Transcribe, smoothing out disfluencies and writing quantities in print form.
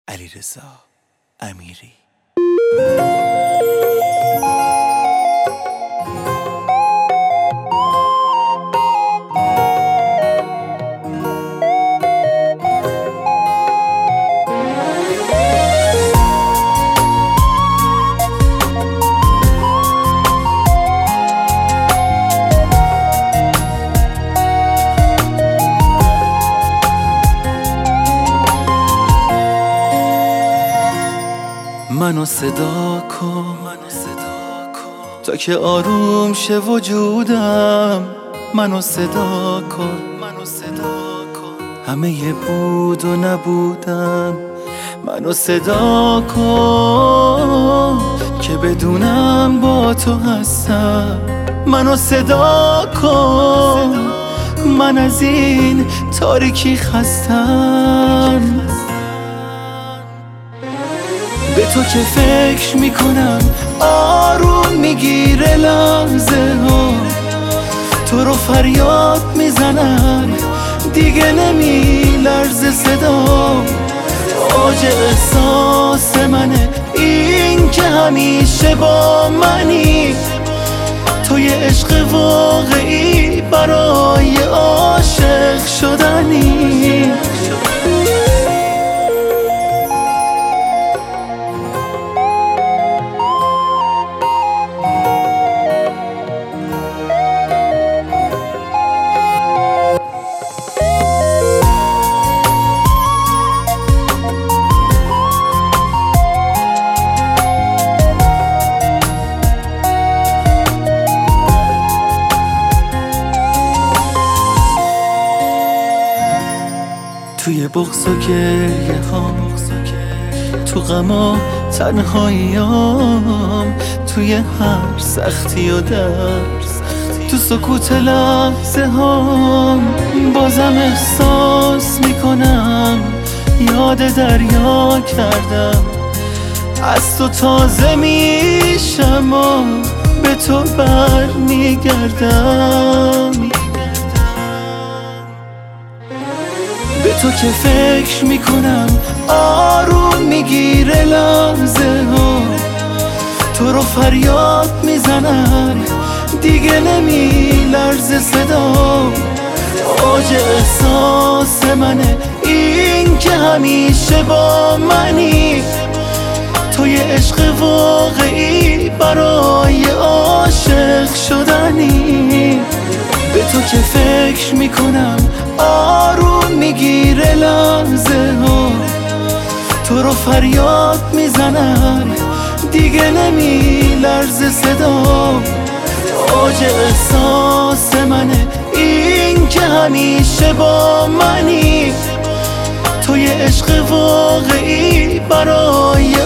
علیرضا امیری. منو صدا کن تا که آروم شه وجودم. منو صدا کن همه ی بود و نبودم. منو صدا کن که بدونم با تو هستم. منو صدا کن من از این تاریکی خستم. به تو که فکر میکنم آروم میگیره لحظه ها. تو رو فریاد میزنم دیگه نمیلرزه صدا. اوج احساس منه این که همیشه با منی. تو یه عشق واقعی برای عاشق شدنی. توی بغض و گریه ها، تو غم و تنهاییام، توی هر سختی و درد، تو سکوت لحظه ها بازم احساس میکنم یاد دریا کردم. از تو تازه میشم و به تو بر میگردم. به تو که فکر میکنم آروم میگیره لحظه ها. تو رو فریاد میزنم دیگه نمیلرزه صدا. اوج احساس منه این که همیشه با منی. تو یه عشق واقعی برای عاشق شدنی. به تو که فکر میکنم آروم میگیره لحظه ها. تو رو فریاد میزنم دیگه نمیلرزه صدا. اوج احساس منه این که همیشه با منی. تو یه عشق واقعی برای